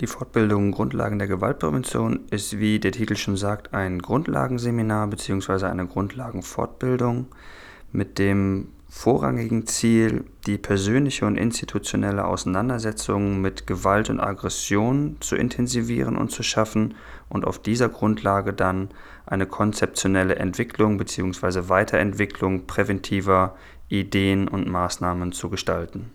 Die Fortbildung Grundlagen der Gewaltprävention ist, wie der Titel schon sagt, ein Grundlagenseminar bzw. eine Grundlagenfortbildung mit dem vorrangigen Ziel, die persönliche und institutionelle Auseinandersetzung mit Gewalt und Aggression zu intensivieren und zu schaffen und auf dieser Grundlage dann eine konzeptionelle Entwicklung bzw. Weiterentwicklung präventiver Ideen und Maßnahmen zu gestalten.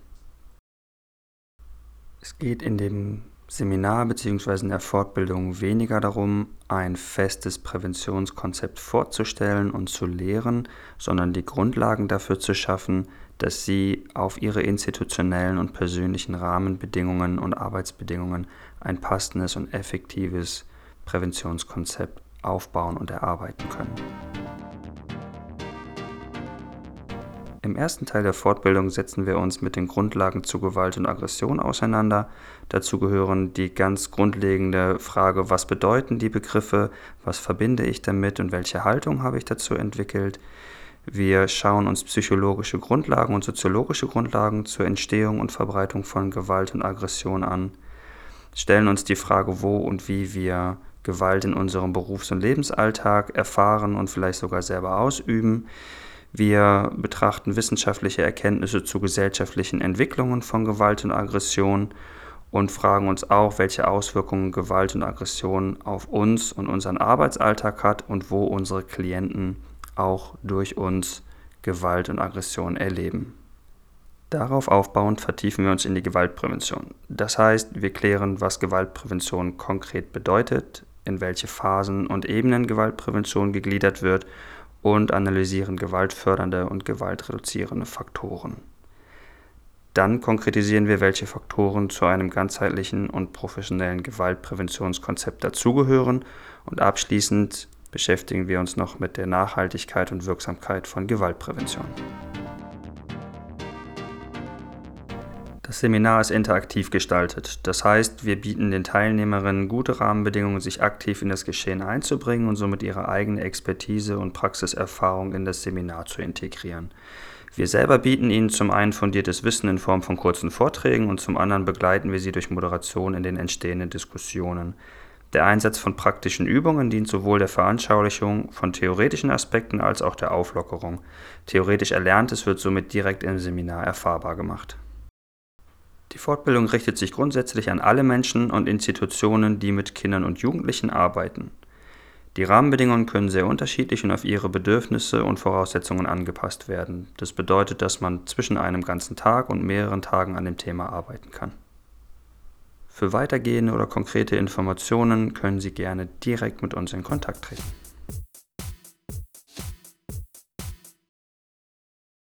Es geht in dem Seminar bzw. in der Fortbildung weniger darum, ein festes Präventionskonzept vorzustellen und zu lehren, sondern die Grundlagen dafür zu schaffen, dass Sie auf Ihre institutionellen und persönlichen Rahmenbedingungen und Arbeitsbedingungen ein passendes und effektives Präventionskonzept aufbauen und erarbeiten können. Im ersten Teil der Fortbildung setzen wir uns mit den Grundlagen zu Gewalt und Aggression auseinander. Dazu gehören die ganz grundlegende Frage, was bedeuten die Begriffe, was verbinde ich damit und welche Haltung habe ich dazu entwickelt. Wir schauen uns psychologische Grundlagen und soziologische Grundlagen zur Entstehung und Verbreitung von Gewalt und Aggression an, stellen uns die Frage, wo und wie wir Gewalt in unserem Berufs- und Lebensalltag erfahren und vielleicht sogar selber ausüben. Wir betrachten wissenschaftliche Erkenntnisse zu gesellschaftlichen Entwicklungen von Gewalt und Aggression und fragen uns auch, welche Auswirkungen Gewalt und Aggression auf uns und unseren Arbeitsalltag hat und wo unsere Klienten auch durch uns Gewalt und Aggression erleben. Darauf aufbauend vertiefen wir uns in die Gewaltprävention. Das heißt, wir klären, was Gewaltprävention konkret bedeutet, in welche Phasen und Ebenen Gewaltprävention gegliedert wird und analysieren gewaltfördernde und gewaltreduzierende Faktoren. Dann konkretisieren wir, welche Faktoren zu einem ganzheitlichen und professionellen Gewaltpräventionskonzept dazugehören und abschließend beschäftigen wir uns noch mit der Nachhaltigkeit und Wirksamkeit von Gewaltprävention. Das Seminar ist interaktiv gestaltet. Das heißt, wir bieten den Teilnehmerinnen gute Rahmenbedingungen, sich aktiv in das Geschehen einzubringen und somit ihre eigene Expertise und Praxiserfahrung in das Seminar zu integrieren. Wir selber bieten ihnen zum einen fundiertes Wissen in Form von kurzen Vorträgen und zum anderen begleiten wir sie durch Moderation in den entstehenden Diskussionen. Der Einsatz von praktischen Übungen dient sowohl der Veranschaulichung von theoretischen Aspekten als auch der Auflockerung. Theoretisch Erlerntes wird somit direkt im Seminar erfahrbar gemacht. Die Fortbildung richtet sich grundsätzlich an alle Menschen und Institutionen, die mit Kindern und Jugendlichen arbeiten. Die Rahmenbedingungen können sehr unterschiedlich und auf ihre Bedürfnisse und Voraussetzungen angepasst werden. Das bedeutet, dass man zwischen einem ganzen Tag und mehreren Tagen an dem Thema arbeiten kann. Für weitergehende oder konkrete Informationen können Sie gerne direkt mit uns in Kontakt treten.